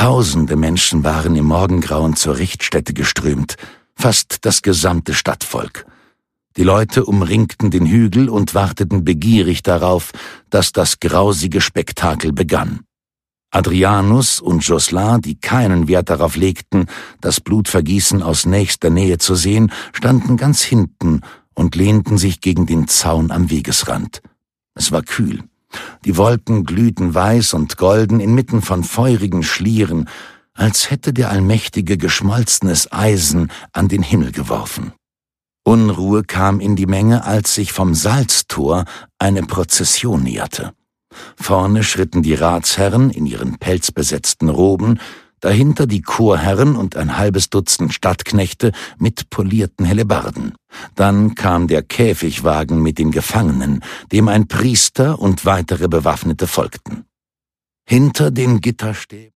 Tausende Menschen waren im Morgengrauen zur Richtstätte geströmt, fast das gesamte Stadtvolk. Die Leute umringten den Hügel und warteten begierig darauf, dass das grausige Spektakel begann. Adrianus und Josselin, die keinen Wert darauf legten, das Blutvergießen aus nächster Nähe zu sehen, standen ganz hinten und lehnten sich gegen den Zaun am Wegesrand. Es war kühl. Die Wolken glühten weiß und golden inmitten von feurigen Schlieren, als hätte der Allmächtige geschmolzenes Eisen an den Himmel geworfen. Unruhe kam in die Menge, als sich vom Salztor eine Prozession näherte. Vorne schritten die Ratsherren in ihren pelzbesetzten Roben, dahinter die Chorherren und ein halbes Dutzend Stadtknechte mit polierten Hellebarden. Dann kam der Käfigwagen mit den Gefangenen, dem ein Priester und weitere Bewaffnete folgten. Hinter den Gitterstäben